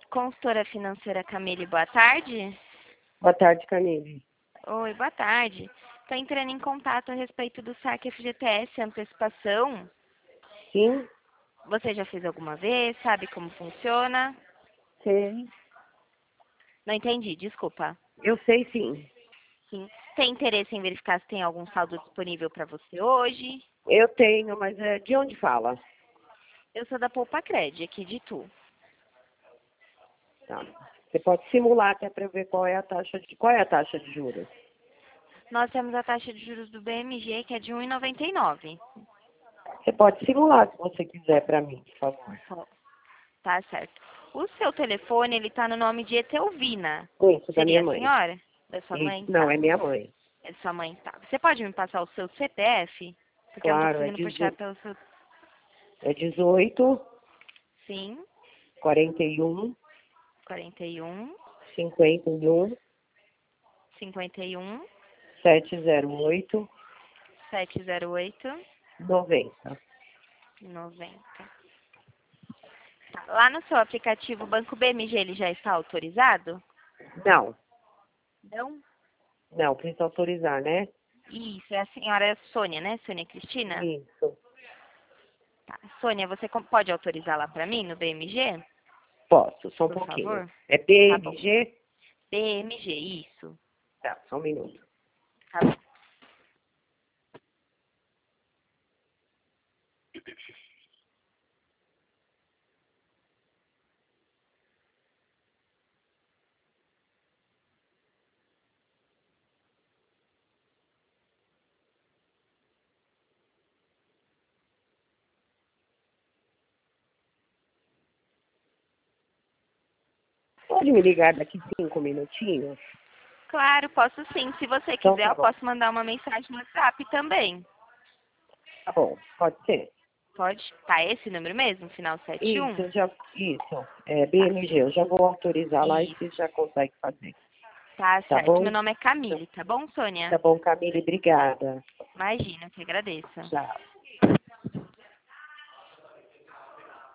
Consultora financeira Camille, boa tarde. Boa tarde, Camille. Oi, boa tarde. Estou entrando em contato a respeito do saque FGTS antecipação. Sim, Você já fez alguma vez? Sabe como funciona? sei. Não entendi, desculpa. Eu sei sim. Sim. Tem interesse em verificar se tem algum saldo disponível para você hoje? Eu tenho, mas de onde fala? Eu sou da Poupa Cred, aqui de Tu. Tá. Você pode simular até para ver qual é a taxa de juros. Nós temos a taxa de juros do BMG, que é de 1,99. Você pode simular se você quiser para mim, por favor. Tá certo. O seu telefone, ele tá no nome de Etelvina. Isso, da Seria minha a mãe. senhora? Da sua Isso. mãe? Não, Tá. é minha mãe. É sua mãe, tá. Você pode me passar o seu CPF? Porque eu não tô Claro, conseguindo puxar pelo seu... é 18, Sim, 41, 41, 51, 51, 708, 708, 90. 90. Tá. Lá no seu aplicativo, o Banco BMG, ele já está autorizado? Não, Não. não, precisa autorizar, né? Isso, é a senhora Sônia, né? Sônia Cristina? Isso. Tá. Sônia, você pode autorizar lá para mim no BMG? Posso, só um Por pouquinho. favor? É Tá bom. BMG? BMG, isso. Tá, só um minuto. Tá bom. Pode me ligar daqui 5 minutinhos? Claro, posso sim. Se você Então quiser, tá eu bom. posso mandar uma mensagem no WhatsApp também. Tá bom, pode ser. Pode? Tá esse número mesmo? Final 71? Isso. É Tá. BMG, eu já vou autorizar lá e Isso. você já consegue fazer. Tá Tá certo. Meu bom? nome é Camille, tá bom, Sônia? Tá bom, Camila, obrigada. Imagina, eu que agradeço. Tchau.